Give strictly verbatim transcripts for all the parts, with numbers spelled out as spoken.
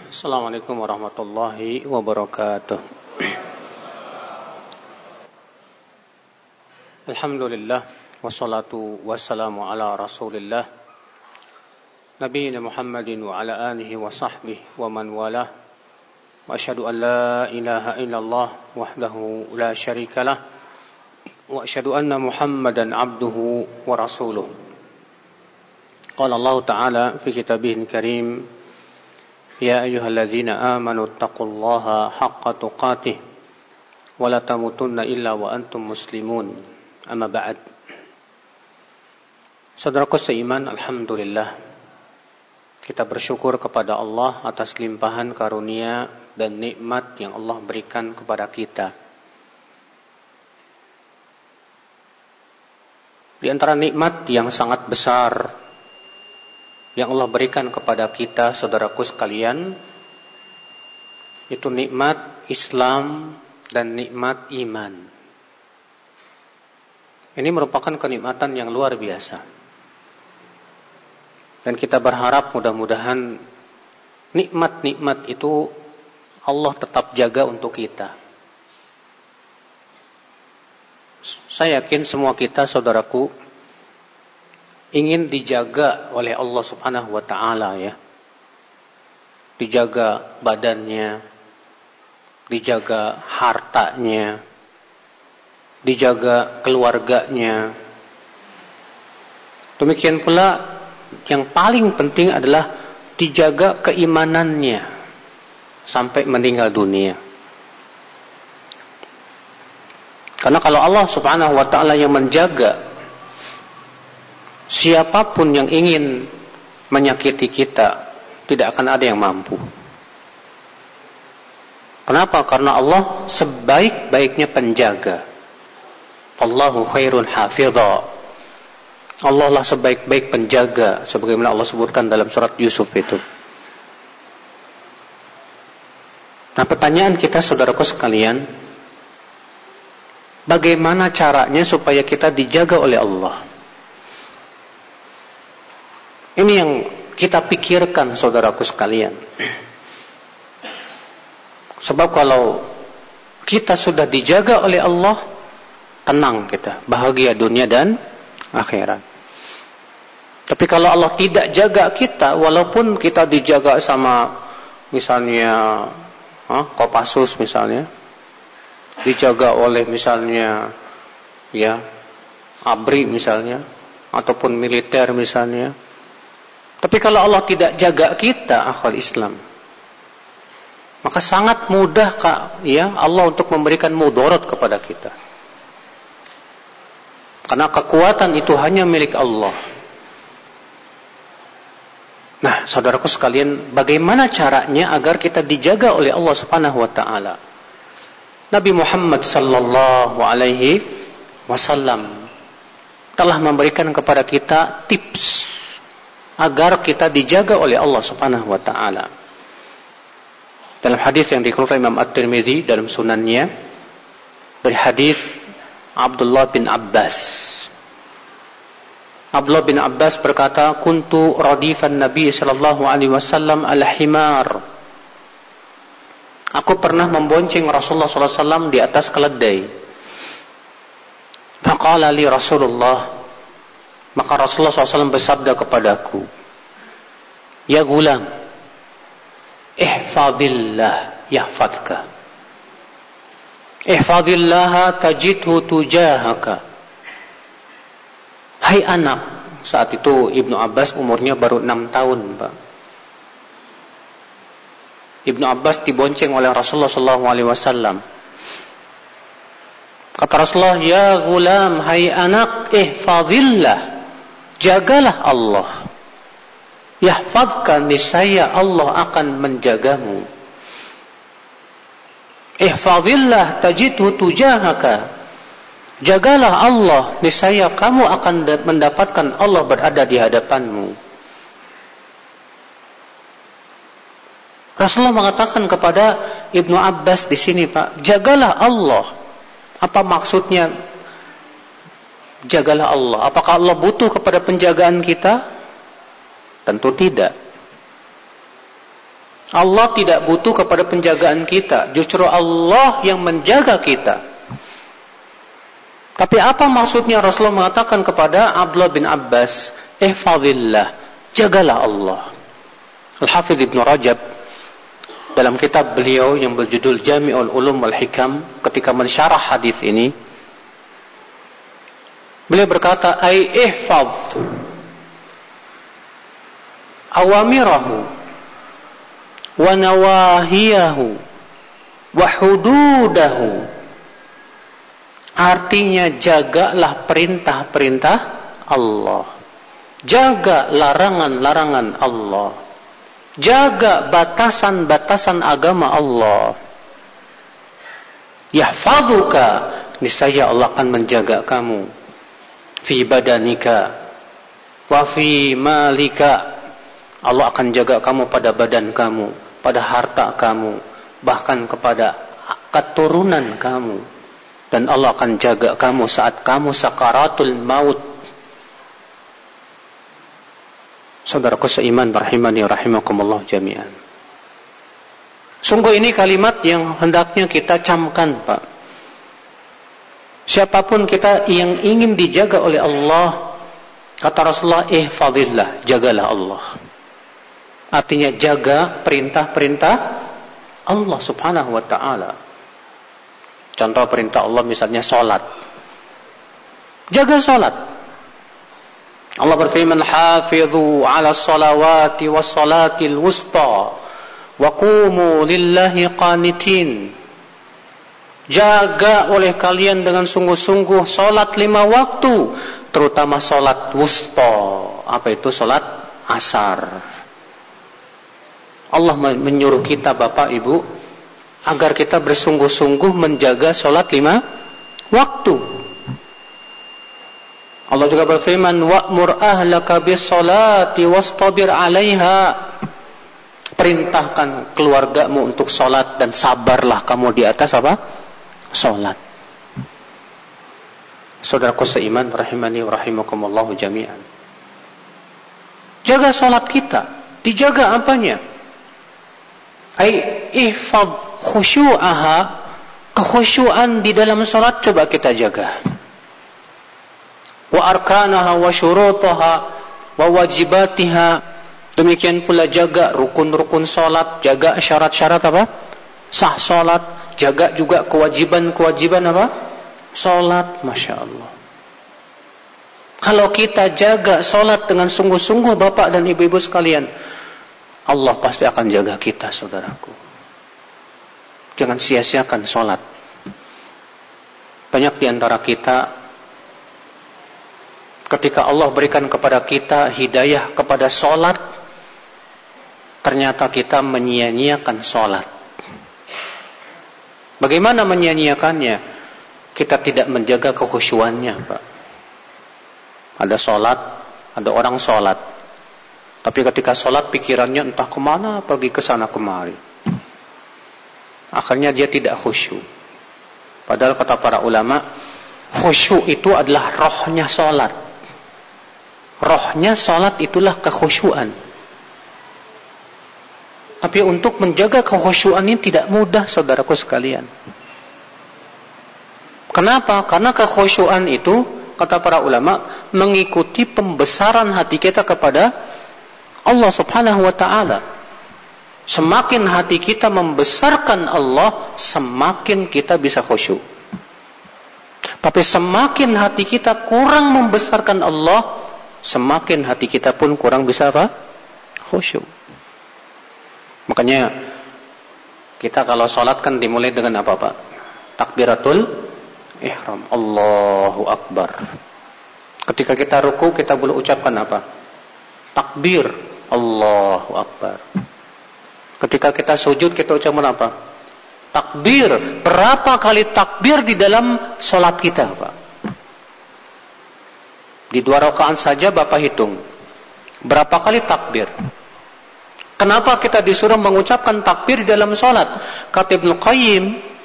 Assalamualaikum warahmatullahi wabarakatuh. Alhamdulillah wassalatu wassalamu ala Rasulillah Nabiyina Muhammadin wa ala alihi wa sahbihi wa man walah. Wa asyhadu an la ilaha illallah wahdahu la syarikalah wa asyhadu anna Muhammadan abduhu wa rasuluh. Qala Allah Ta'ala fi kitabihil karim, Ya ayyuhalladzina amanu taqullaha haqqa tuqatih wa la tamutunna illa wa antum muslimun. Amma ba'd. Saudaraku seiman, alhamdulillah kita bersyukur kepada Allah atas limpahan karunia dan nikmat yang Allah berikan kepada kita. Di antara nikmat yang sangat besar yang Allah berikan kepada kita, saudaraku sekalian, itu nikmat Islam dan nikmat iman. Ini merupakan kenikmatan yang luar biasa. Dan kita berharap mudah-mudahan nikmat-nikmat itu Allah tetap jaga untuk kita. Saya yakin semua kita, saudaraku, ingin dijaga oleh Allah Subhanahu wa Ta'ala, ya. Dijaga badannya, dijaga hartanya, dijaga keluarganya. Demikian pula yang paling penting adalah dijaga keimanannya sampai meninggal dunia. Karena kalau Allah Subhanahu wa Ta'ala yang menjaga, siapapun yang ingin menyakiti kita tidak akan ada yang mampu. Kenapa? Karena Allah sebaik-baiknya penjaga. Allahu khairun hafidha. Allah lah sebaik-baik penjaga, sebagaimana Allah sebutkan dalam surat Yusuf itu. Nah, pertanyaan kita, saudaraku sekalian, bagaimana caranya supaya kita dijaga oleh Allah? Ini yang kita pikirkan, saudaraku sekalian. Sebab kalau kita sudah dijaga oleh Allah, tenang kita, bahagia dunia dan akhirat. Tapi kalau Allah tidak jaga kita, walaupun kita dijaga sama misalnya huh, Kopassus misalnya, dijaga oleh misalnya ya A B R I misalnya, ataupun militer misalnya, tapi kalau Allah tidak jaga kita, akhwal Islam, maka sangat mudah Kak, ya, Allah untuk memberikan mudarat kepada kita. Karena kekuatan itu hanya milik Allah. Nah, saudaraku sekalian, bagaimana caranya agar kita dijaga oleh Allah Subhanahu wa Ta'ala? Nabi Muhammad sallallahu alaihi wasallam telah memberikan kepada kita tips agar kita dijaga oleh Allah Subhanahu wa Ta'ala. Dalam hadis yang dikeluarkan Imam At-Tirmidzi dalam sunannya, dari hadis Abdullah bin Abbas. Abdullah bin Abbas berkata, "Kuntu radifan Nabi sallallahu alaihi wasallam al-himar." Aku pernah membonceng Rasulullah sallallahu alaihi wasallam di atas keledai. Faqala li Rasulullah, maka Rasulullah sallallahu alaihi wasallam bersabda kepadaku, "Ya gulam, ihfazillah yahfazka. Ihfazillah tajidhu tujahaka." Hai anak, saat itu Ibnu Abbas umurnya baru enam tahun, Pak. Ibnu Abbas dibonceng oleh Rasulullah sallallahu alaihi wasallam. Kata Rasulullah, "Ya gulam, hai anak, ihfazillah, jagalah Allah. Yahfazka, niscaya Allah akan menjagamu. Ihfazillah tajidhu tujahaka. Jagalah Allah, niscaya kamu akan mendapatkan Allah berada di hadapanmu." Rasulullah mengatakan kepada Ibnu Abbas di sini, Pak, jagalah Allah. Apa maksudnya jagalah Allah? Apakah Allah butuh kepada penjagaan kita? Tentu tidak. Allah tidak butuh kepada penjagaan kita. Justru Allah yang menjaga kita. Tapi apa maksudnya Rasulullah mengatakan kepada Abdullah bin Abbas, ihfazillah, jagalah Allah. Al-Hafidh Ibn Rajab dalam kitab beliau yang berjudul Jami'ul Ulum wal Hikam, ketika mensyarah hadis ini, beliau berkata, ai ihfaz awamirahu wa nawahiyahu wa hududahu. Artinya jagalah perintah-perintah Allah, jaga larangan-larangan Allah, jaga batasan-batasan agama Allah. Yahfazuka, niscaya Allah akan menjaga kamu. Fi badanika wa fi malika, Allah akan jaga kamu pada badan kamu, pada harta kamu, bahkan kepada keturunan kamu. Dan Allah akan jaga kamu saat kamu sakaratul maut. Saudaraku seiman rahimani rahimakumullah jami'an. Sungguh ini kalimat yang hendaknya kita camkan, Pak. Siapapun kita yang ingin dijaga oleh Allah, kata Rasulullah, ihfazillah, jagalah Allah. Artinya jaga perintah-perintah Allah subhanahu wa ta'ala. Contoh perintah Allah misalnya salat. Jaga salat. Allah berfirman, "Hafizu 'ala sholawati was salatil wusta wa qumu lillahi qanitin." Jaga oleh kalian dengan sungguh-sungguh salat lima waktu, terutama salat wusta. Apa itu? Salat asar. Allah menyuruh kita, Bapak Ibu, agar kita bersungguh-sungguh menjaga solat lima waktu. Allah juga berfirman, wa'mur ahlaka bis-sholati wastabir 'alaiha. Perintahkan keluargamu untuk solat dan sabarlah kamu di atas apa? Solat. Saudaraku seiman rahimani wa rahimakumullah jami'an. Jaga solat kita. Dijaga apanya? Ai ihfaz khusyu'aha, kekhusyuan di dalam salat coba kita jaga. Wa arkanaha wa syurutaha wa wajibatiha. Demikian pula jaga rukun-rukun salat, jaga syarat-syarat apa? Sah salat, jaga juga kewajiban-kewajiban apa? Salat, Masya Allah. Kalau kita jaga salat dengan sungguh-sungguh, Bapak dan Ibu-ibu sekalian, Allah pasti akan jaga kita, saudaraku. Jangan sia-siakan sholat. Banyak di antara kita, ketika Allah berikan kepada kita hidayah kepada sholat, ternyata kita menyia-nyiakan sholat. Bagaimana menyia-nyiakannya? Kita tidak menjaga kekhusyuannya, Pak. Ada sholat, ada orang sholat, tapi ketika sholat pikirannya entah kemana, pergi ke sana kemari. Akhirnya dia tidak khusyuk. Padahal kata para ulama, khusyuk itu adalah rohnya salat. Rohnya salat itulah kekhusyuan. Tapi untuk menjaga kekhusyuan ini tidak mudah, saudaraku sekalian. Kenapa? Karena kekhusyuan itu, kata para ulama, mengikuti pembesaran hati kita kepada Allah subhanahu wa ta'ala. Semakin hati kita membesarkan Allah, semakin kita bisa khusyuk. Tapi semakin hati kita kurang membesarkan Allah, semakin hati kita pun kurang bisa apa? Khusyuk. Makanya kita kalau sholat kan dimulai dengan apa, Pak? Takbiratul ihram, Allahu Akbar. Ketika kita ruku, kita boleh ucapkan apa? Takbir, Allahu Akbar. Ketika kita sujud, kita ucapkan apa? Takbir. Berapa kali takbir di dalam sholat kita, Pak? Di dua rakaat saja Bapak hitung. Berapa kali takbir? Kenapa kita disuruh mengucapkan takbir di dalam sholat? Kata Ibnu Qayyim,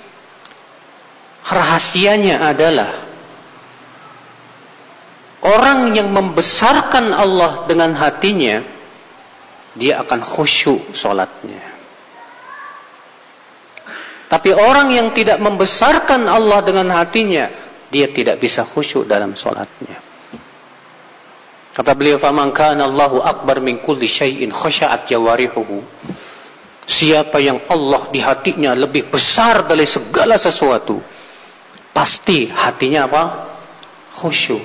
rahasianya adalah orang yang membesarkan Allah dengan hatinya, dia akan khusyuk sholatnya. Tapi orang yang tidak membesarkan Allah dengan hatinya, dia tidak bisa khusyuk dalam solatnya. Kata beliau, "Faman kana Allahu akbar min kulli syai'in khasha'at jawarihuhu." Siapa yang Allah di hatinya lebih besar dari segala sesuatu, pasti hatinya apa? Khusyuk.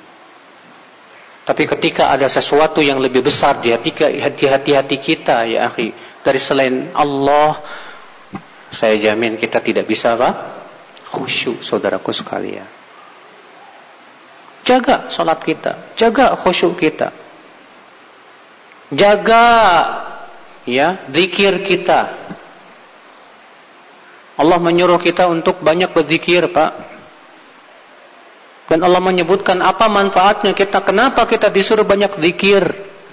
Tapi ketika ada sesuatu yang lebih besar di hati-hati kita, ya akhi, dari selain Allah, saya jamin kita tidak bisa apa? Khusyuk, saudaraku sekalian. Jaga salat kita, jaga khusyuk kita. Jaga ya zikir kita. Allah menyuruh kita untuk banyak berzikir, Pak. Dan Allah menyebutkan apa manfaatnya kita, kenapa kita disuruh banyak zikir.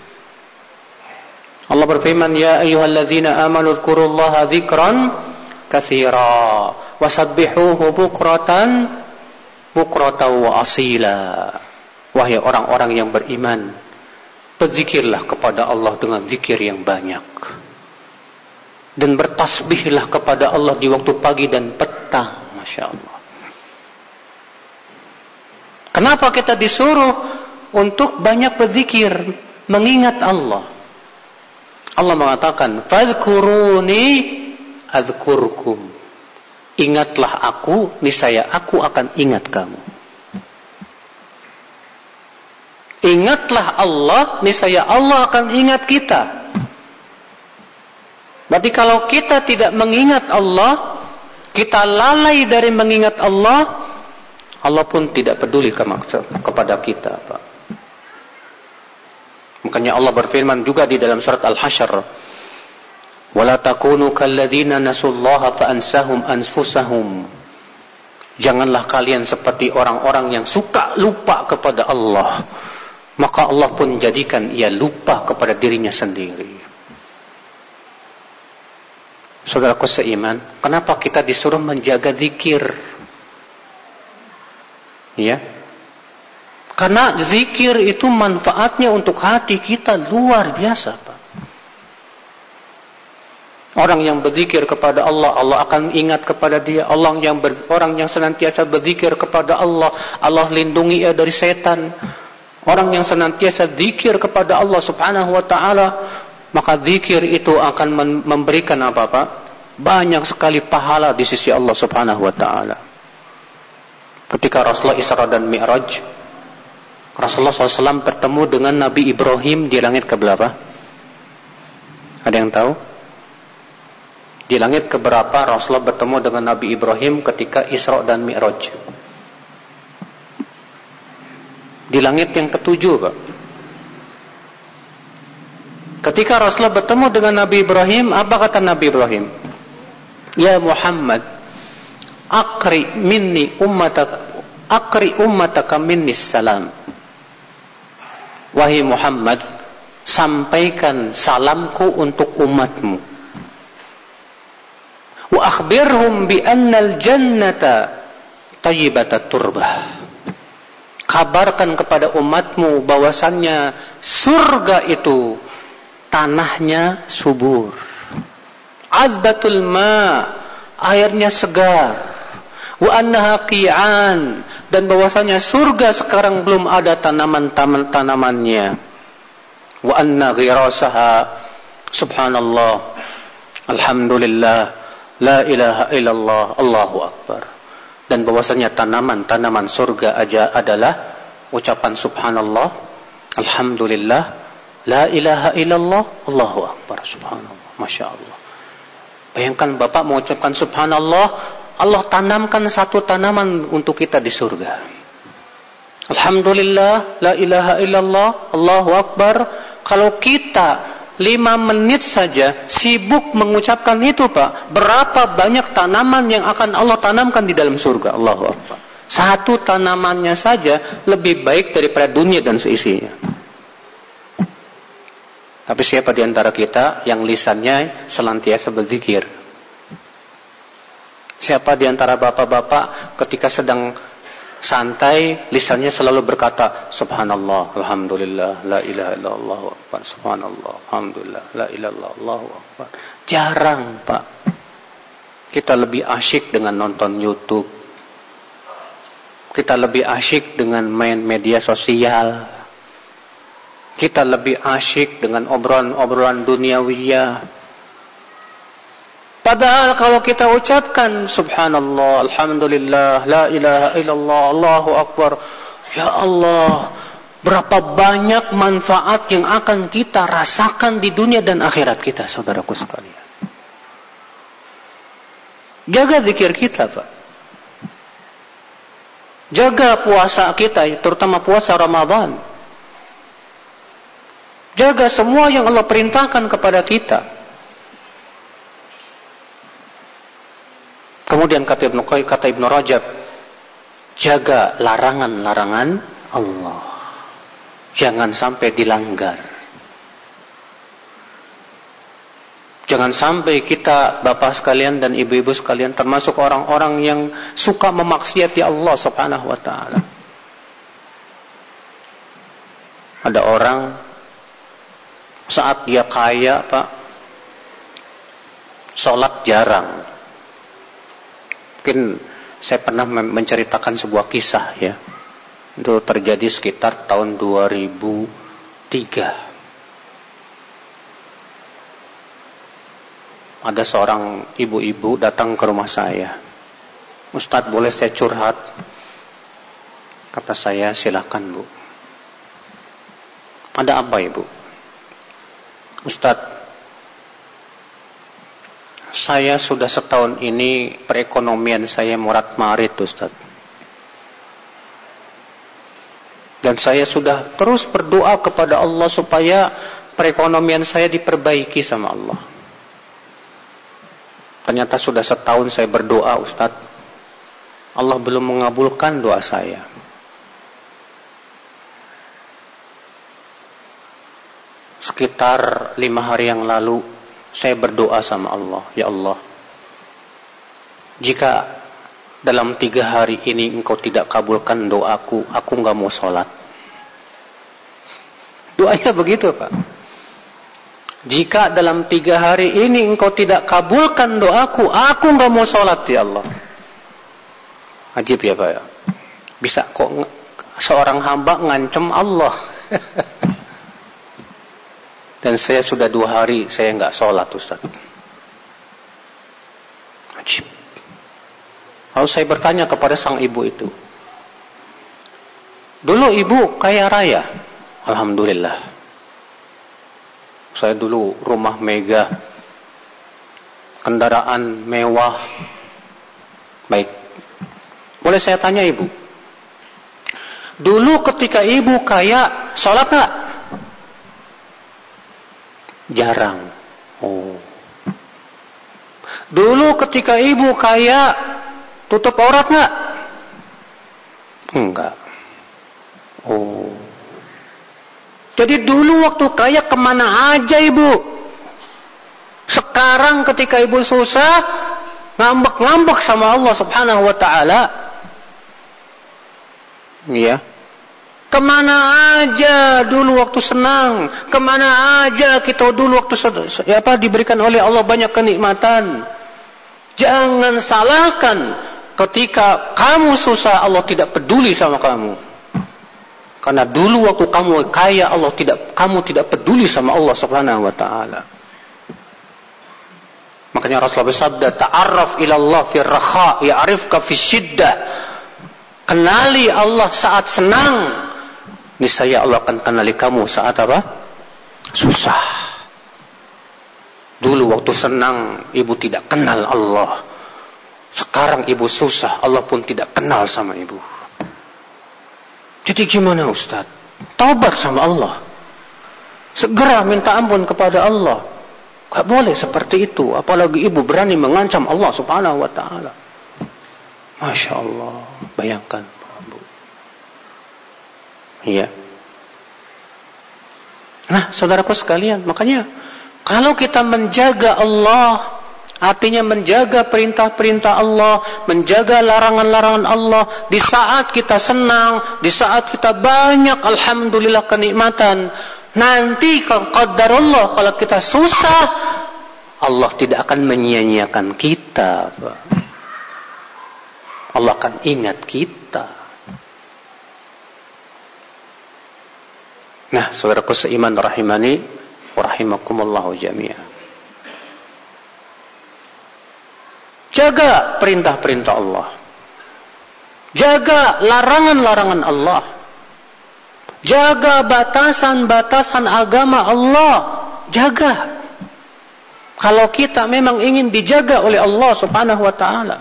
Allah berfirman, "Ya ayyuhalladzina amanu dzkurullaha dzikran katsira wasabbihuhu bukratan bukratan wa asila." Wahai orang-orang yang beriman, berzikirlah kepada Allah dengan zikir yang banyak, dan bertasbihlah kepada Allah di waktu pagi dan petang. Masya Allah. Kenapa kita disuruh untuk banyak berzikir, mengingat Allah? Allah mengatakan, "Fadhkuruni adzkurkum." Ingatlah aku, niscaya aku akan ingat kamu. Ingatlah Allah, niscaya Allah akan ingat kita. Berarti kalau kita tidak mengingat Allah, kita lalai dari mengingat Allah, Allah pun tidak peduli kepada kita, Pak. Makanya Allah berfirman juga di dalam surat Al-Hasyr, "Wala takunu kalladzina nasullaha fa ansahum anfusahum." Janganlah kalian seperti orang-orang yang suka lupa kepada Allah, maka Allah pun jadikan ia lupa kepada dirinya sendiri. Saudaraku seiman, kenapa kita disuruh menjaga zikir? Ya, karena zikir itu manfaatnya untuk hati kita luar biasa, Pak. Orang yang berzikir kepada Allah, Allah akan ingat kepada dia. Allah yang ber, orang yang senantiasa berzikir kepada Allah, Allah lindungi ia dari setan. Orang yang senantiasa zikir kepada Allah Subhanahu wa taala, maka zikir itu akan memberikan apa, Pak? Banyak sekali pahala di sisi Allah Subhanahu wa taala. Ketika Rasulullah Isra dan Mi'raj, Rasulullah shallallahu alaihi wasallam bertemu dengan Nabi Ibrahim di langit keberapa? Ada yang tahu? Di langit keberapa Rasulullah bertemu dengan Nabi Ibrahim ketika Isra dan Mi'raj? Di langit yang ketujuh, Pak. Ketika Rasulullah bertemu dengan Nabi Ibrahim, apa kata Nabi Ibrahim? "Ya Muhammad, Akri minni ummataka akri ummataka minni salam." Wahai Muhammad, sampaikan salamku untuk umatmu. Wa akhbirhum bi annal jannata thayyibatat turbah. Kabarkan kepada umatmu bahwasannya surga itu tanahnya subur. Azbatul ma, airnya segar. Wa annaha qi'an, dan bahwasanya surga sekarang belum ada tanaman-tanamannya. Wa anna ghirasaha, subhanallah, alhamdulillah, la ilaha illallah, Allahu akbar. Dan bahwasanya tanaman-tanaman surga aja adalah ucapan subhanallah, alhamdulillah, la ilaha illallah, Allahu akbar, subhanallah. Masya Allah. Bayangkan Bapak mengucapkan subhanallah, Allah tanamkan satu tanaman untuk kita di surga. Alhamdulillah, la ilaha illallah, Allahu akbar. Kalau kita lima menit saja sibuk mengucapkan itu, Pak, berapa banyak tanaman yang akan Allah tanamkan di dalam surga. Allahu akbar. Satu tanamannya saja lebih baik daripada dunia dan seisinya. Tapi siapa di antara kita yang lisannya senantiasa berzikir? Siapa di antara bapak-bapak ketika sedang santai lisannya selalu berkata subhanallah, alhamdulillah, la ilaha illallah, akbar, subhanallah, alhamdulillah, la ilaha illallah, Allahu akbar? Jarang, Pak. Kita lebih asyik dengan nonton YouTube. Kita lebih asyik dengan main media sosial. Kita lebih asyik dengan obrolan-obrolan duniawiyah. Padahal kalau kita ucapkan subhanallah, alhamdulillah, la ilaha illallah, Allahu akbar, ya Allah, berapa banyak manfaat yang akan kita rasakan di dunia dan akhirat kita, saudaraku sekalian. Jaga zikir kita, Pak. Jaga puasa kita, terutama puasa Ramadan. Jaga semua yang Allah perintahkan kepada kita. Kemudian kata Ibnu Qayyim, kata Ibnu Rajab, jaga larangan-larangan Allah. Jangan sampai dilanggar. Jangan sampai kita, bapak sekalian dan ibu-ibu sekalian, termasuk orang-orang yang suka memaksiati Allah Subhanahu wa ta'ala. Ada orang saat dia kaya, Pak, sholat jarang. Mungkin saya pernah menceritakan sebuah kisah ya. Itu terjadi sekitar tahun dua ribu tiga. Ada seorang ibu-ibu datang ke rumah saya. Ustadz, boleh saya curhat? Kata saya, silakan Bu. Ada apa Ibu? Ustadz, saya sudah setahun ini perekonomian saya morat-marit Ustadz. Dan saya sudah terus berdoa kepada Allah supaya perekonomian saya diperbaiki sama Allah. Ternyata sudah setahun saya berdoa Ustadz, Allah belum mengabulkan doa saya. Sekitar lima hari yang lalu saya berdoa sama Allah, ya Allah, jika dalam tiga hari ini Engkau tidak kabulkan doaku, aku nggak mau sholat. Doanya begitu Pak. Jika dalam tiga hari ini Engkau tidak kabulkan doaku, aku nggak mau sholat ya Allah. Ajib ya Pak ya. Bisa kok seorang hamba ngancem Allah. Dan saya sudah dua hari saya nggak sholat Ustaz. Ajib. Lalu saya bertanya kepada sang ibu itu. Dulu ibu kaya raya, alhamdulillah. Saya dulu rumah megah, kendaraan mewah. Baik, boleh saya tanya ibu, dulu ketika ibu kaya, sholat gak? Jarang. Oh. Dulu ketika ibu kaya, tutup aurat gak? Enggak. Oh. Jadi dulu waktu kaya kemana aja ibu? Sekarang ketika ibu susah, ngambek-ngambek sama Allah Subhanahu wa ta'ala. Iya. Kemana aja dulu waktu senang? Kemana aja kita dulu waktu apa diberikan oleh Allah banyak kenikmatan? Jangan salahkan ketika kamu susah Allah tidak peduli sama kamu. Karena dulu waktu kamu kaya Allah tidak, kamu tidak peduli sama Allah Subhanahu wa ta'ala. Makanya Rasulullah bersabda, ta'arraf ila Allah fi rakha ya'rifka fi syiddah. Kenali Allah saat senang, niscaya Allah akan kenali kamu saat apa? Susah. Dulu waktu senang ibu tidak kenal Allah. Sekarang ibu susah, Allah pun tidak kenal sama ibu. Jadi gimana Ustaz? Taubat sama Allah. Segera minta ampun kepada Allah. Gak boleh seperti itu. Apalagi ibu berani mengancam Allah Subhanahu wa ta'ala. Masya Allah. Bayangkan Bu. Iya. Nah saudaraku sekalian, makanya kalau kita menjaga Allah, artinya menjaga perintah-perintah Allah, menjaga larangan-larangan Allah, di saat kita senang, di saat kita banyak alhamdulillah kenikmatan, nanti kalau qadarullah kalau kita susah, Allah tidak akan menyia-nyiakan kita, Pak. Allah akan ingat kita. Nah, saudaraku seiman rahimani wa rahimakumullahu jami'an. Jaga perintah-perintah Allah. Jaga larangan-larangan Allah. Jaga batasan-batasan agama Allah. Jaga. Kalau kita memang ingin dijaga oleh Allah Subhanahu wa taala.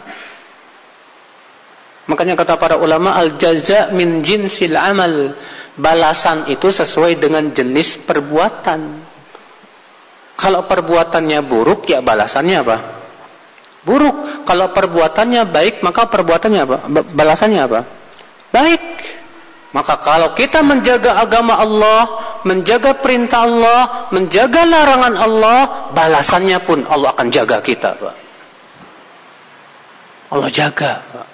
Makanya kata para ulama, al-jaza min jinsil amal. Balasan itu sesuai dengan jenis perbuatan. Kalau perbuatannya buruk, ya balasannya apa? Buruk. Kalau perbuatannya baik, maka perbuatannya apa? Balasannya apa? Baik. Maka kalau kita menjaga agama Allah, menjaga perintah Allah, menjaga larangan Allah, balasannya pun Allah akan jaga kita, Pak. Allah jaga, Pak.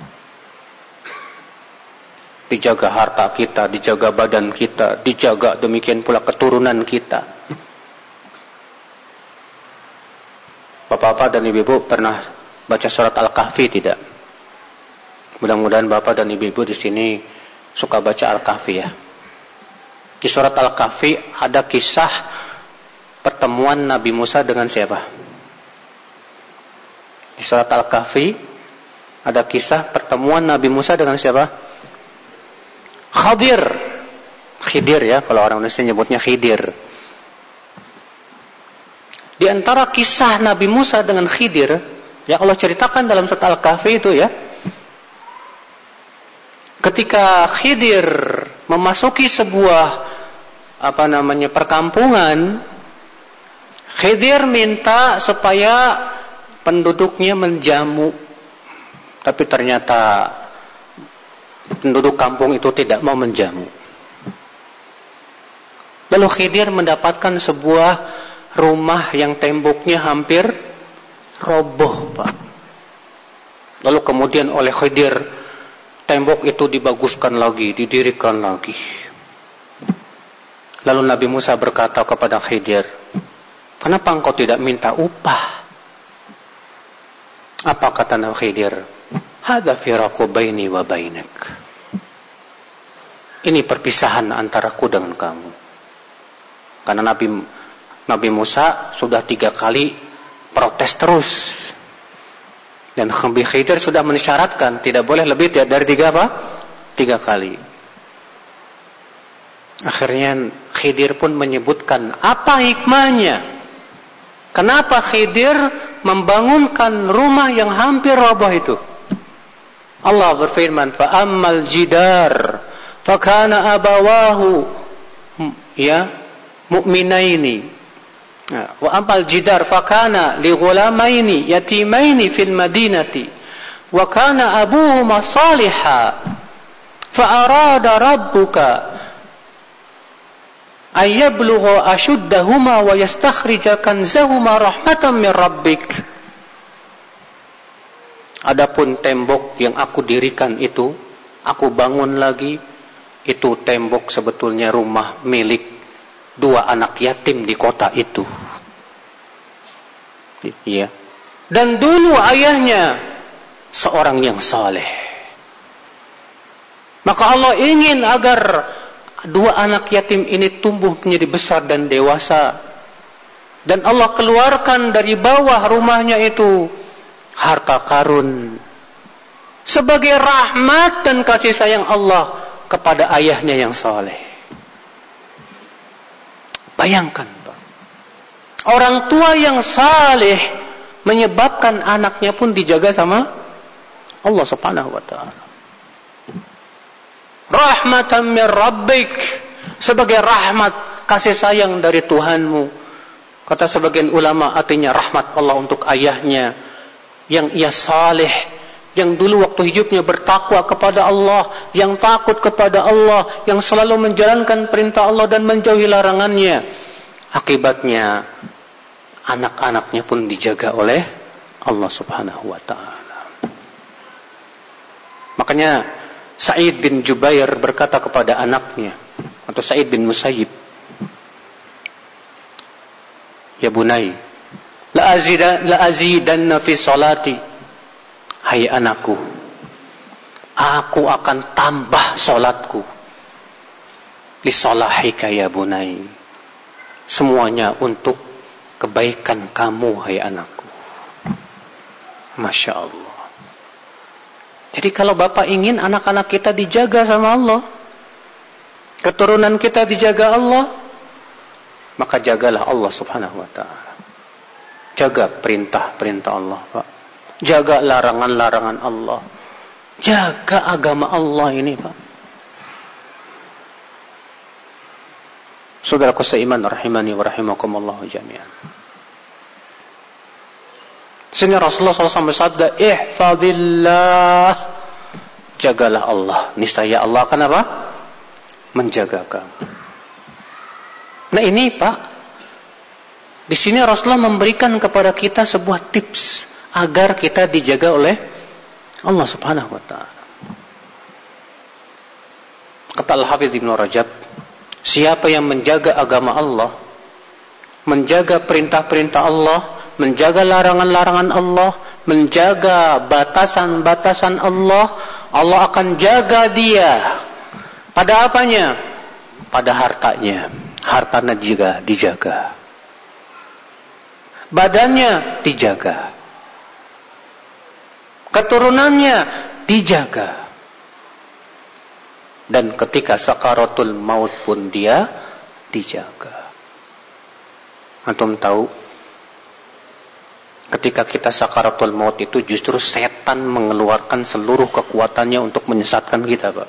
Dijaga harta kita, dijaga badan kita, dijaga demikian pula keturunan kita. Bapak-bapak dan ibu-ibu pernah baca surat Al-Kahfi tidak? Mudah-mudahan bapak dan ibu-ibu di sini suka baca Al-Kahfi ya. Di surat Al-Kahfi ada kisah pertemuan Nabi Musa dengan siapa? Di surat Al-Kahfi ada kisah pertemuan Nabi Musa dengan siapa? Khadir. Khidir ya, kalau orang Indonesia nyebutnya Khidir. Di antara kisah Nabi Musa dengan Khidir yang Allah ceritakan dalam surat Al-Kahfi itu ya, ketika Khidir memasuki sebuah apa namanya perkampungan, Khidir minta supaya penduduknya menjamu, tapi ternyata penduduk kampung itu tidak mau menjamu. Lalu Khidir mendapatkan sebuah rumah yang temboknya hampir roboh, Pak. Lalu kemudian oleh Khidir tembok itu dibaguskan lagi, didirikan lagi. Lalu Nabi Musa berkata kepada Khidir, "Kenapa engkau tidak minta upah?" Apa kata Nabi Khidir? "Hadza firaqu baini wa bainak." Ini perpisahan antaraku dengan kamu. Karena Nabi Nabi Musa sudah tiga kali protes terus. Dan Nabi Khidir sudah mensyaratkan tidak boleh lebih dari tiga apa? Tiga kali. Akhirnya Khidir pun menyebutkan apa hikmahnya. Kenapa Khidir membangunkan rumah yang hampir roboh itu? Allah berfirman, fa ammal jidar fa kana abawahu ya mu'minaini wa amal jidar fa kana li ghulamaini yatimaini fil madinati wa kana abuhuma salihah fa arada rabbuka ay yablugha ashuddahuma wa yastakhrija kanzahuma rahmatan min rabbik. Adapun tembok yang aku dirikan itu, aku bangun lagi, itu tembok sebetulnya rumah milik dua anak yatim di kota itu. Iya. Dan dulu ayahnya seorang yang saleh. Maka Allah ingin agar dua anak yatim ini tumbuh menjadi besar dan dewasa. Dan Allah keluarkan dari bawah rumahnya itu harta karun sebagai rahmat dan kasih sayang Allah kepada ayahnya yang saleh. Bayangkan, Pak. Orang tua yang saleh menyebabkan anaknya pun dijaga sama Allah Subhanahu wa taala. Rahmatan min rabbik, sebagai rahmat kasih sayang dari Tuhanmu. Kata sebagian ulama artinya rahmat Allah untuk ayahnya yang ia saleh, yang dulu waktu hidupnya bertakwa kepada Allah, yang takut kepada Allah, yang selalu menjalankan perintah Allah dan menjauhi larangannya. Akibatnya anak-anaknya pun dijaga oleh Allah Subhanahu wa taala. Makanya Sa'id bin Jubair berkata kepada anaknya, atau Sa'id bin Musayyib, "Ya bunai, la La azidan la azidanna fi salati. Hai anakku, aku akan tambah salatku. Li salahika ya bunai. Semuanya untuk kebaikan kamu, hai anakku. Masya Allah. Jadi kalau Bapak ingin anak-anak kita dijaga sama Allah, keturunan kita dijaga Allah, maka jagalah Allah subhanahu wa ta'ala. Jaga perintah-perintah Allah, Pak. Jaga larangan-larangan Allah. Jaga agama Allah ini, Pak. Saudaraku seiman rahimani wa rahimakumullah jami'an. Sini Rasulullah shallallahu alaihi wasallam bersabda, ihfazillah, jagalah Allah, niscaya Allah akan apa? Menjaga kamu. Nah ini Pak, di sini Rasulullah memberikan kepada kita sebuah tips agar kita dijaga oleh Allah Subhanahu wa taala. Kata Al-Hafidz Ibnu Rajab, siapa yang menjaga agama Allah, menjaga perintah-perintah Allah, menjaga larangan-larangan Allah, menjaga batasan-batasan Allah, Allah akan jaga dia. Pada apanya? Pada hartanya. Hartanya juga dijaga. Badannya dijaga. Keturunannya dijaga. Dan ketika sakaratul maut pun dia dijaga. Antum tahu, ketika kita sakaratul maut itu justru setan mengeluarkan seluruh kekuatannya untuk menyesatkan kita, Pak.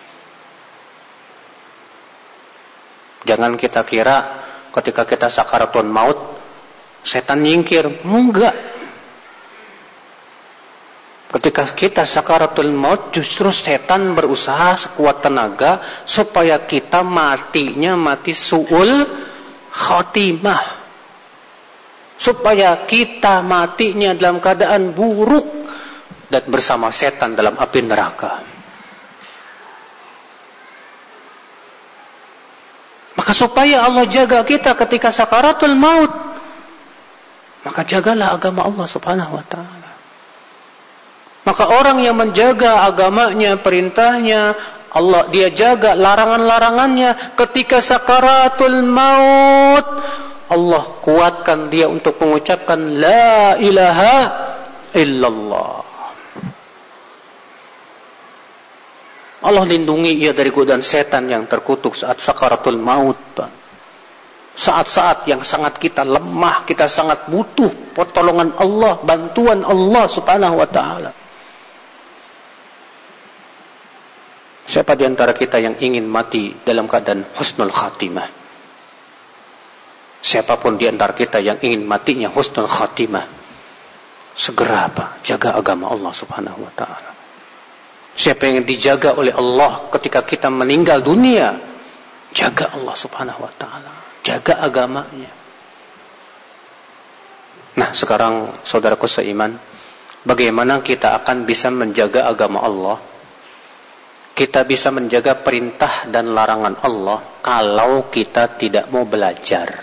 Jangan kita kira ketika kita sakaratul maut setan nyingkir. Enggak. Ketika kita sakaratul maut justru setan berusaha sekuat tenaga supaya kita matinya mati su'ul khatimah, supaya kita matinya dalam keadaan buruk dan bersama setan dalam api neraka. Maka supaya Allah jaga kita ketika sakaratul maut, maka jagalah agama Allah subhanahu wa ta'ala. Maka orang yang menjaga agamanya, perintahnya, Allah, dia jaga larangan-larangannya, ketika sakaratul maut, Allah kuatkan dia untuk mengucapkan la ilaha illallah. Allah lindungi ia dari godaan setan yang terkutuk saat sakaratul maut. Saat-saat yang sangat kita lemah, kita sangat butuh pertolongan Allah, bantuan Allah subhanahu wa ta'ala. Siapa di antara kita yang ingin mati dalam keadaan husnul khatimah? Siapapun di antara kita yang ingin matinya husnul khatimah, segera apa? Jaga agama Allah subhanahu wa ta'ala. Siapa yang dijaga oleh Allah ketika kita meninggal dunia, jaga Allah subhanahu wa ta'ala, jaga agamanya. Nah sekarang saudaraku seiman, bagaimana kita akan bisa menjaga agama Allah? Kita bisa menjaga perintah dan larangan Allah kalau kita tidak mau belajar.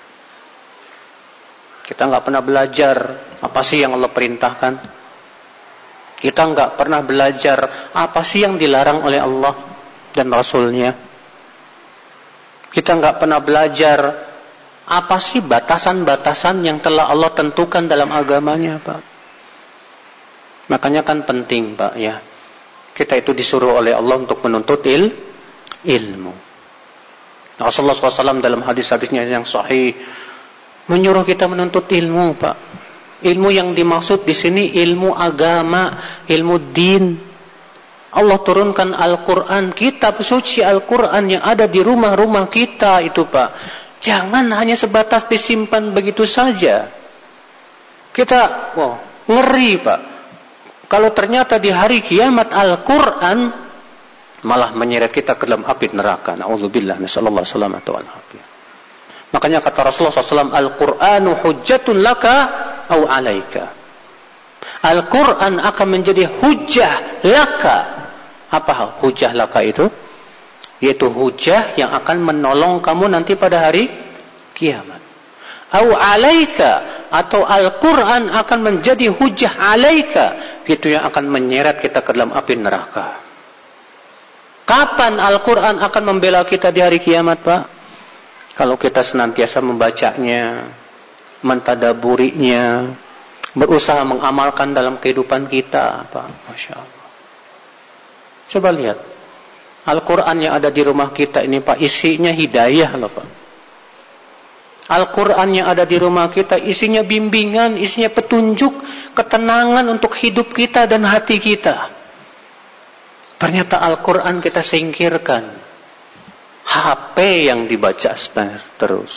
Kita nggak pernah belajar apa sih yang Allah perintahkan. Kita nggak pernah belajar apa sih yang dilarang oleh Allah dan Rasulnya. Kita nggak pernah belajar apa sih batasan-batasan yang telah Allah tentukan dalam agamanya, Pak. Makanya kan penting, Pak, ya. Kita itu disuruh oleh Allah untuk menuntut il, ilmu. Rasulullah shallallahu alaihi wasallam dalam hadis-hadisnya yang sahih menyuruh kita menuntut ilmu, Pak. Ilmu yang dimaksud di sini ilmu agama, ilmu din. Allah turunkan Al-Quran, kitab suci Al-Quran yang ada di rumah-rumah kita itu, Pak. Jangan hanya sebatas disimpan begitu saja. Kita, wow, ngeri, Pak. Kalau ternyata di hari kiamat Al-Quran malah menyeret kita ke dalam api neraka. Na'udzubillah, nasallallahu salamatu wal afiyah. Makanya kata Rasulullah shallallahu alaihi wasallam, Al-Quranu hujjatun laka au alaika. Al-Quran akan menjadi hujjah laka. Apa hujjah laka itu? Yaitu hujjah yang akan menolong kamu nanti pada hari kiamat. Au alaika, atau Al-Quran akan menjadi hujah alaika, itu yang akan menyeret kita ke dalam api neraka. Kapan Al-Quran akan membela kita di hari kiamat, Pak? Kalau kita senantiasa membacanya, mentadaburinya, berusaha mengamalkan dalam kehidupan kita, Pak. Masya Allah. Coba lihat Al-Quran yang ada di rumah kita ini, Pak, isinya hidayah loh, Pak. Al-Quran yang ada di rumah kita isinya bimbingan, isinya petunjuk, ketenangan untuk hidup kita dan hati kita. Ternyata Al-Quran kita singkirkan. H P yang dibaca terus.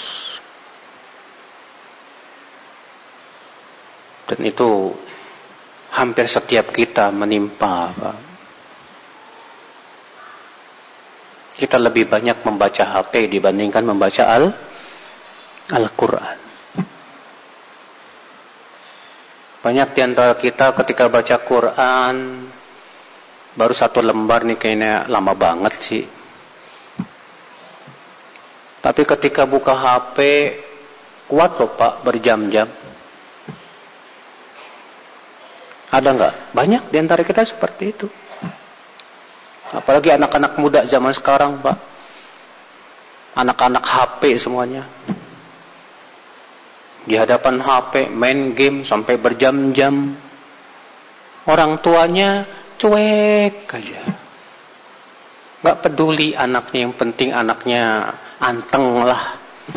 Dan itu hampir setiap kita menimpa, Pak. Kita lebih banyak membaca H P dibandingkan membaca Al Al-Quran. Banyak di antara kita ketika baca Quran baru satu lembar nih kayaknya lama banget sih. Tapi ketika buka H P kuat loh, Pak, berjam-jam. Ada nggak? Banyak di antara kita seperti itu. Apalagi anak-anak muda zaman sekarang, Pak. Anak-anak H P semuanya. Di hadapan H P main game sampai berjam-jam. Orang tuanya cuek aja. Gak peduli anaknya, yang penting anaknya anteng lah.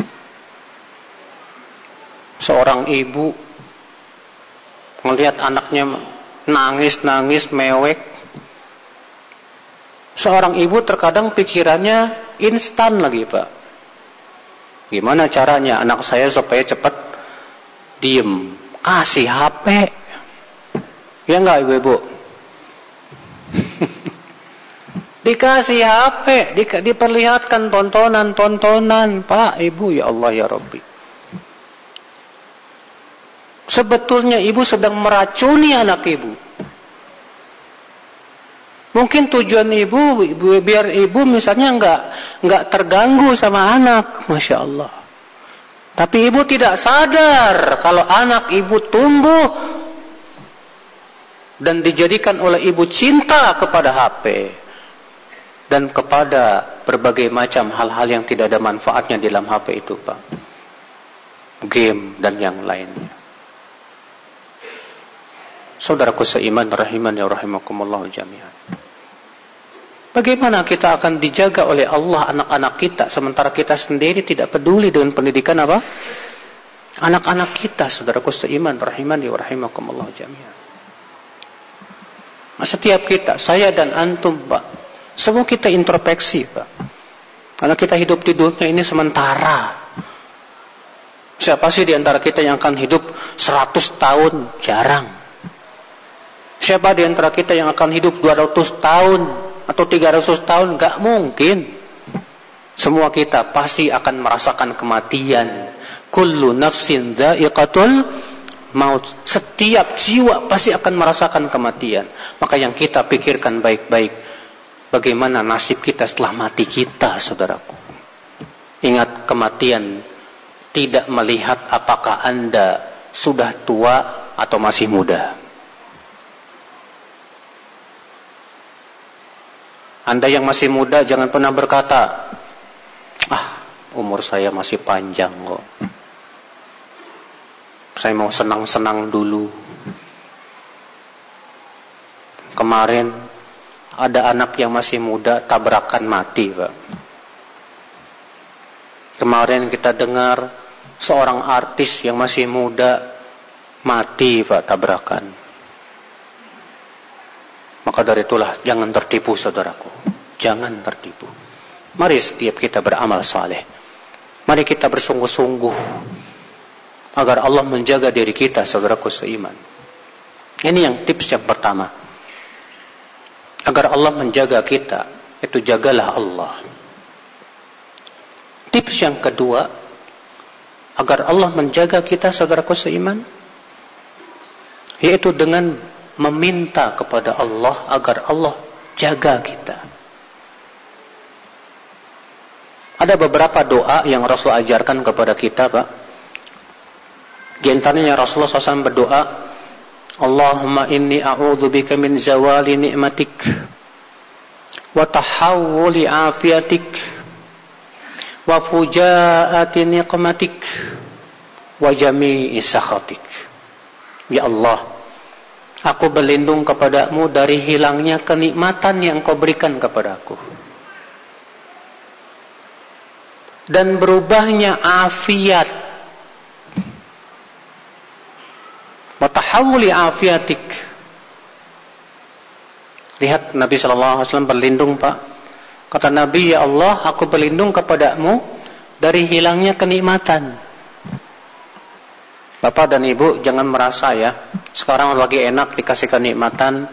Seorang ibu ngelihat anaknya nangis-nangis mewek. Seorang ibu terkadang pikirannya instan lagi, Pak. Gimana caranya anak saya supaya cepat diem? Kasih H P. Ya enggak, ibu-ibu? Dikasih H P, di, diperlihatkan tontonan-tontonan, Pak, Ibu, ya Allah ya Rabbi. Sebetulnya ibu sedang meracuni anak ibu. Mungkin tujuan ibu, ibu biar ibu misalnya enggak enggak terganggu sama anak, Masya Allah. Tapi ibu tidak sadar kalau anak ibu tumbuh dan dijadikan oleh ibu cinta kepada H P dan kepada berbagai macam hal-hal yang tidak ada manfaatnya di dalam H P itu, Pak. Game dan yang lainnya. Saudaraku seiman rahimani wa rahimakumullah jami'an. Bagaimana kita akan dijaga oleh Allah anak-anak kita sementara kita sendiri tidak peduli dengan pendidikan apa? Anak-anak kita, saudaraku seiman rahimani wa rahimakumullah jami'an. Setiap kita, saya dan antum, Pak, semua kita introspeksi, Pak. Karena kita hidup di dunia ini sementara. Siapa sih di antara kita yang akan hidup seratus tahun? Jarang. Siapa di antara kita yang akan hidup dua ratus tahun atau tiga ratus tahun? Gak mungkin. Semua kita pasti akan merasakan kematian. Kullu nafsin dha'iqatul maut. Setiap jiwa pasti akan merasakan kematian. Maka yang kita pikirkan baik-baik, bagaimana nasib kita setelah mati kita, saudaraku. Ingat, kematian tidak melihat apakah Anda sudah tua atau masih muda. Anda yang masih muda jangan pernah berkata, ah, umur saya masih panjang kok. Saya mau senang-senang dulu. Kemarin ada anak yang masih muda tabrakan mati, Pak. Kemarin kita dengar seorang artis yang masih muda mati, Pak, tabrakan. Maka dari itulah jangan tertipu, saudaraku. Jangan tertipu. Mari setiap kita beramal saleh. Mari kita bersungguh-sungguh agar Allah menjaga diri kita, saudaraku seiman. Ini yang tips yang pertama. Agar Allah menjaga kita, itu jagalah Allah. Tips yang kedua, agar Allah menjaga kita, saudaraku seiman, yaitu dengan meminta kepada Allah agar Allah jaga kita. Ada beberapa doa yang Rasul ajarkan kepada kita, Pak. Di antaranya Rasulullah shallallahu alaihi wasallam berdoa, Allahumma inni a'udzubika min zawali ni'matik wa tahawuli afiatik wa fujaati niqmatik wa jami'i sakhatik. Ya Allah, aku berlindung kepadamu dari hilangnya kenikmatan yang kau berikan kepadaku dan berubahnya afiat, wa tahawuli afiatik. Lihat Nabi shallallahu alaihi wasallam berlindung, Pak. Kata Nabi, ya Allah, aku berlindung kepadamu dari hilangnya kenikmatan. Bapak dan Ibu jangan merasa ya, sekarang lagi enak dikasih kenikmatan.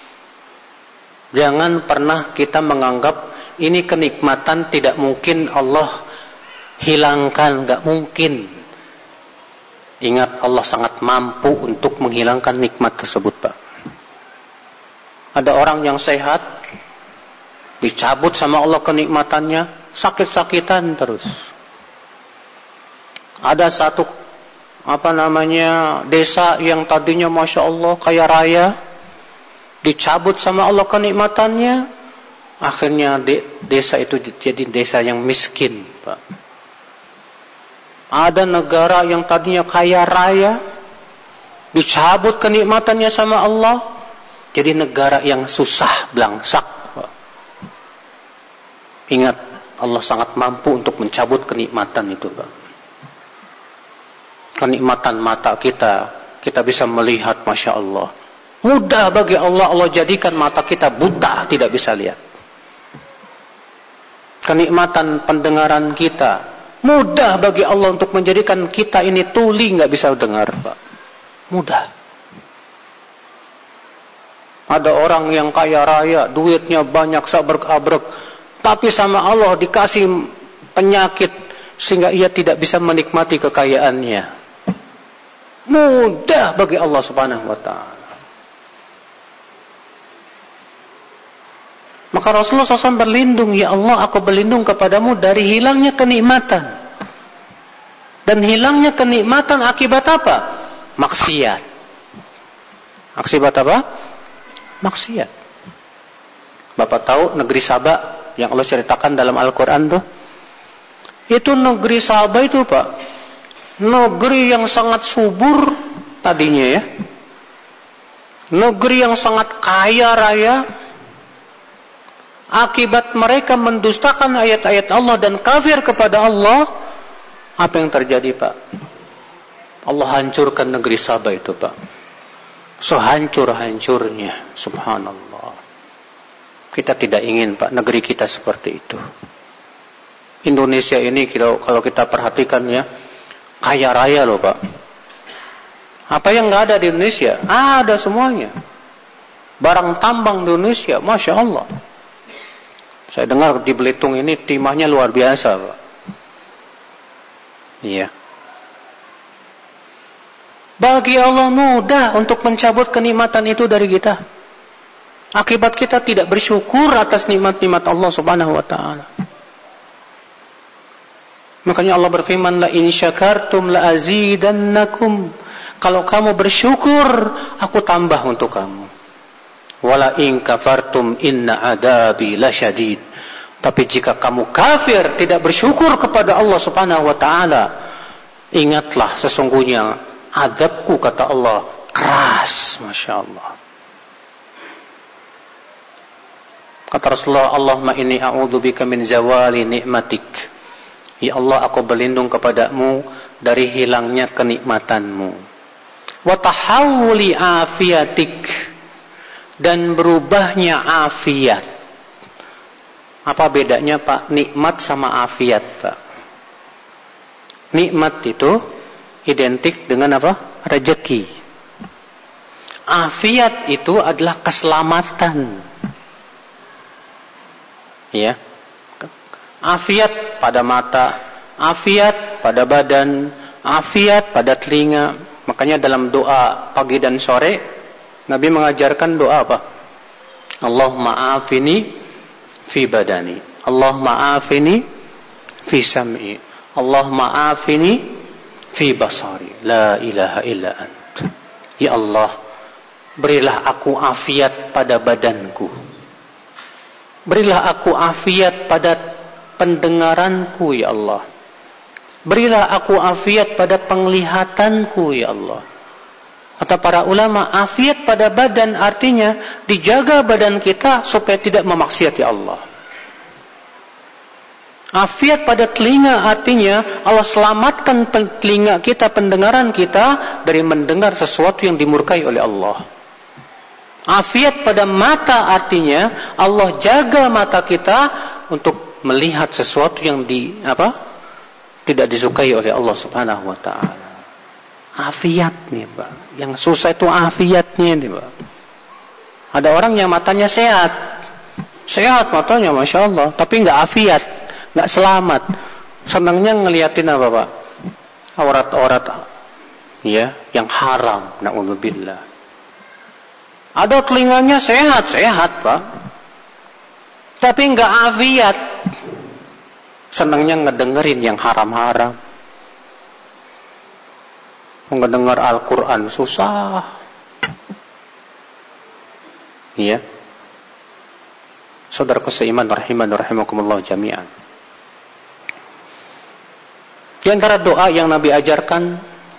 Jangan pernah kita menganggap ini kenikmatan tidak mungkin Allah hilangkan, gak mungkin. Ingat, Allah sangat mampu untuk menghilangkan nikmat tersebut, Pak. Ada orang yang sehat, dicabut sama Allah kenikmatannya, sakit-sakitan terus. Ada satu apa namanya desa yang tadinya masya Allah kaya raya, dicabut sama Allah kenikmatannya, akhirnya de, desa itu jadi desa yang miskin, Pak. Ada negara yang tadinya kaya raya, dicabut kenikmatannya sama Allah, jadi negara yang susah belangsak. Ingat, Allah sangat mampu untuk mencabut kenikmatan itu, Pak. Kenikmatan mata kita, kita bisa melihat, masya Allah. Mudah bagi Allah, Allah jadikan mata kita buta, tidak bisa lihat. Kenikmatan pendengaran kita, mudah bagi Allah untuk menjadikan kita ini tuli, nggak bisa dengar, Pak. Mudah. Ada orang yang kaya raya, duitnya banyak, sabrek-abrek, tapi sama Allah dikasih penyakit sehingga ia tidak bisa menikmati kekayaannya. Mudah bagi Allah Subhanahu wa taala. Maka Rasulullah shallallahu alaihi wasallam berlindung, ya Allah, aku berlindung kepadamu dari hilangnya kenikmatan. Dan hilangnya kenikmatan akibat apa? Maksiat. Akibat apa? Maksiat. Bapak tahu negeri Saba yang Allah ceritakan dalam Al-Quran tuh? Itu negeri Saba itu, Pak, negeri yang sangat subur tadinya ya. Negeri yang sangat kaya raya. Akibat mereka mendustakan ayat-ayat Allah dan kafir kepada Allah, apa yang terjadi, Pak? Allah hancurkan negeri Saba itu, Pak. Sehancur-hancurnya, subhanallah. Kita tidak ingin, Pak, negeri kita seperti itu. Indonesia ini kalau, kalau kita perhatikan ya, kaya raya loh, Pak. Apa yang nggak ada di Indonesia? Ah, ada semuanya. Barang tambang di Indonesia, masya Allah. Saya dengar di Belitung ini timahnya luar biasa, Pak. Iya. Bagi Allah mudah untuk mencabut kenikmatan itu dari kita. Akibat kita tidak bersyukur atas nikmat-nikmat Allah Subhanahu wa taala. Makanya Allah berfirman, la in syakartum la azidannakum. Kalau kamu bersyukur, aku tambah untuk kamu. Wala in kafartum inna adabi lasyadid. Tapi jika kamu kafir, tidak bersyukur kepada Allah Subhanahu wa taala, ingatlah sesungguhnya azabku, kata Allah, keras, masya Allah. Kata Rasulullah, Allahumma inni a'udzubika min zawali ni'matik. Ya Allah, aku berlindung kepadamu dari hilangnya kenikmatanmu. Wa tahawuli afiatik, dan berubahnya afiat. Apa bedanya, Pak, nikmat sama afiat, Pak? Nikmat itu identik dengan apa? Rezeki. Afiat itu adalah keselamatan. Ya. Afiat pada mata, afiat pada badan, afiat pada telinga. Makanya dalam doa pagi dan sore Nabi mengajarkan doa apa? Allahumma afini fi badani, Allahumma afini fi sam'i, Allahumma afini fi basari la ilaha illa ant. Ya Allah, berilah aku afiat pada badanku. Berilah aku afiat pada pendengaranku ya Allah. Berilah aku afiat pada penglihatanku ya Allah. Kata para ulama, afiat pada badan artinya dijaga badan kita supaya tidak memaksiati Allah. Afiat pada telinga artinya Allah selamatkan telinga kita, pendengaran kita dari mendengar sesuatu yang dimurkai oleh Allah. Afiat pada mata artinya Allah jaga mata kita untuk melihat sesuatu yang di apa? tidak disukai oleh Allah Subhanahu wa taala. Afiat nih, Pak. Yang susah itu afiatnya nih, Pak. Ada orang yang matanya sehat. Sehat matanya, Masya Allah. Tapi nggak afiat. Nggak selamat. Senangnya ngeliatin apa, Pak? Aurat-aurat. Ya, yang haram. Na'udzubillah. Ada telinganya sehat-sehat, Pak. Tapi nggak afiat. Senangnya ngedengerin yang haram-haram. Mendengar Al-Quran susah. Iya. Saudaraku seiman rahiman rahimakumullah jami'an. Di antara doa yang Nabi ajarkan,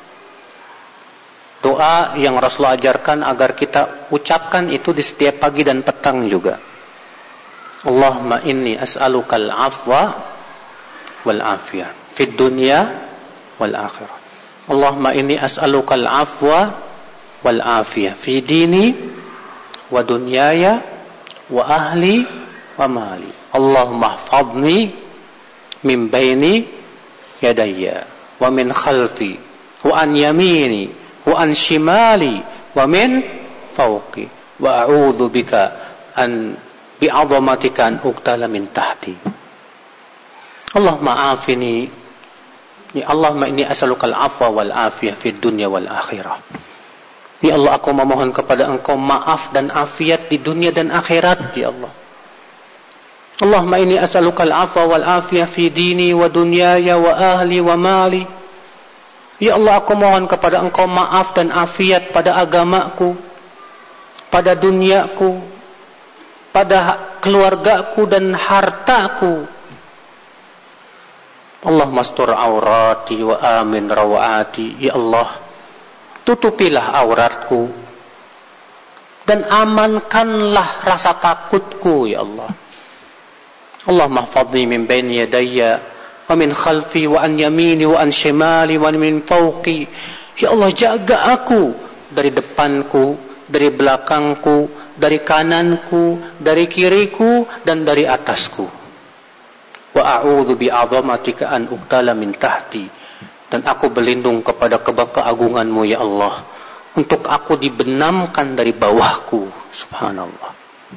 doa yang Rasulullah ajarkan agar kita ucapkan itu di setiap pagi dan petang juga. Allahumma inni as'alukal afwa wal afiyah fid dunya wal akhirah. Allahumma inni as'alukal afwa wal afiyah fi dini wa dunyaya wa ahli wa mali. Allahumma hafadni min baini yadayya wa min khalfi wa an yamini wa an shimali wa min fawqi wa a'udzu bika an bi'azamatika an uqtala min tahti. Allahumma afini. Ya Allahumma inni as'alukal afwa wal afiyah fid dunya wal akhirah. Ya Allah, aku memohon kepada Engkau maaf dan afiat di dunia dan akhirat, ya Allah. Allahumma inni as'alukal afwa wal afiyah fi dini wa dunyaya wa ahli wa mali. Ya Allah, aku mohon kepada Engkau maaf dan afiat pada agamaku, pada duniaku, pada keluargaku dan hartaku. Allahumma astur aurati wa amin rawati. Ya Allah, tutupilah auratku dan amankanlah rasa takutku, ya Allah. Allahumma hafadni min baini yadayya wa min khalfi wa an yamini wa an shimali wa min fawqi. Ya Allah, jaga aku dari depanku, dari belakangku, dari kananku, dari kiriku dan dari atasku. Wa a'udzu bi'azamatika an uqtala min tahti. Dan aku berlindung kepada keagungan-Mu ya Allah, untuk aku dibenamkan dari bawahku. Subhanallah.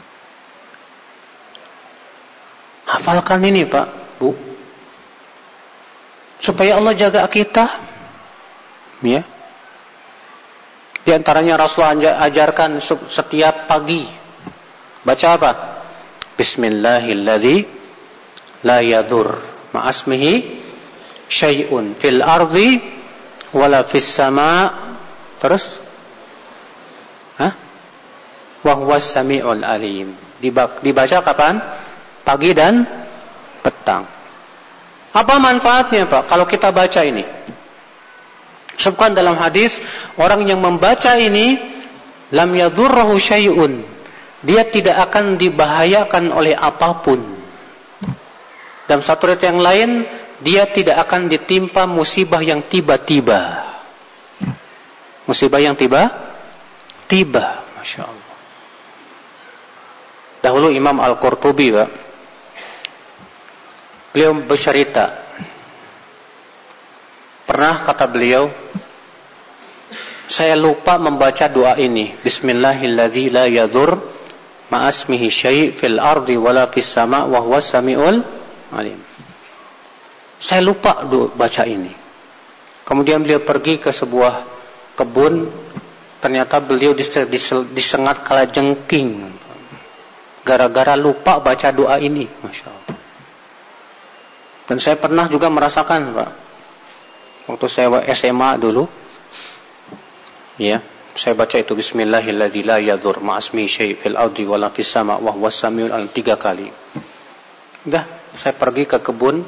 Hafalkan ini, Pak, Bu. Supaya Allah jaga kita. Ya. Di antaranya Rasulullah ajarkan setiap pagi baca apa? Bismillahilladzi la yadur ma'asmihi syai'un fil ardi wala fis sama'. Terus hah? Wa huwas sami'ul alim. Dibaca kapan? Pagi dan petang. Apa manfaatnya, Pak, kalau kita baca ini? Sebutkan dalam hadis, orang yang membaca ini lam yadurruhu syai'un. Dia tidak akan dibahayakan oleh apapun. Dalam satu riwayat yang lain, dia tidak akan ditimpa musibah yang tiba-tiba. Musibah yang tiba-tiba, Masya Allah. Dahulu Imam Al-Qurtubi, Pak, beliau bercerita, pernah kata beliau, saya lupa membaca doa ini, Bismillahilladzi la yadur ma'asmihi syai' fil ardi wala fis sama' wa huwas sami'ul alim. Saya lupa baca ini. Kemudian beliau pergi ke sebuah kebun. Ternyata beliau disengat kalajengking gara-gara lupa baca doa ini. Masya Allah. Dan saya pernah juga merasakan, Pak, Waktu saya S M A dulu, ya, saya baca itu Bismillahirrahmanirrahim la yadur ma'asmi syai' fil ardi wala fis sama' wa huwas samiul alim tiga kali. Udah, saya pergi ke kebun.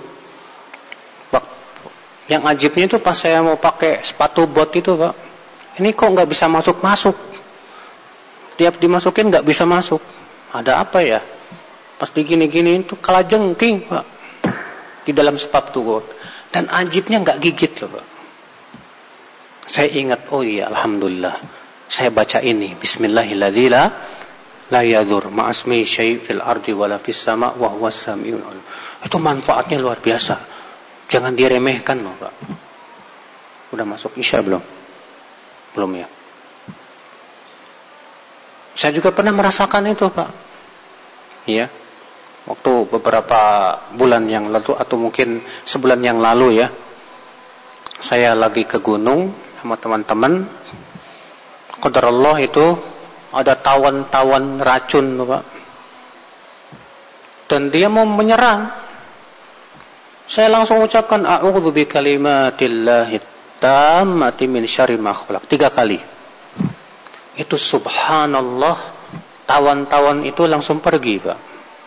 Yang ajibnya itu pas saya mau pakai sepatu bot itu, Pak, ini kok nggak bisa masuk-masuk. Tiap dimasukin nggak bisa masuk. Ada apa ya? Pas digini-gini itu kalajengking, Pak, di dalam sepatu bot. Dan ajibnya nggak gigit loh, Pak. Saya ingat, oh iya, alhamdulillah, saya baca ini Bismillahirrahmanirrahim la yadur ma'asmi syai' fil ardi wala fis sama' wa huwas samiul alim. Itu manfaatnya luar biasa. Jangan diremehkan loh, Pak. Udah masuk Isya belum? Belum ya. Saya juga pernah merasakan itu, Pak. Iya. Waktu beberapa bulan yang lalu atau mungkin sebulan yang lalu ya, saya lagi ke gunung sama teman-teman. Qadarullah itu ada tawan-tawan racun, Pak. Dan dia mau menyerang. Saya langsung ucapkan a'udzu bikalimatillahi tammati min syarri ma khalaq tiga kali. Itu subhanallah, tawan-tawan itu langsung pergi, Pak.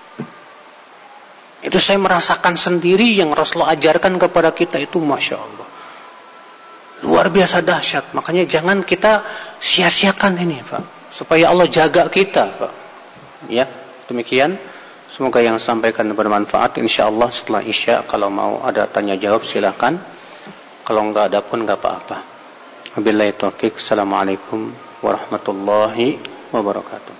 Itu saya merasakan sendiri yang Rasulullah ajarkan kepada kita itu, Masya Allah. Luar biasa dahsyat. Makanya jangan kita sia-siakan ini, Pak. Supaya Allah jaga kita, Pak. Ya, demikian. Semoga yang sampaikan bermanfaat. InsyaAllah setelah Isya, kalau mau ada tanya jawab silakan. Kalau enggak ada pun enggak apa-apa. Wabillahi taufiq. Assalamualaikum warahmatullahi wabarakatuh.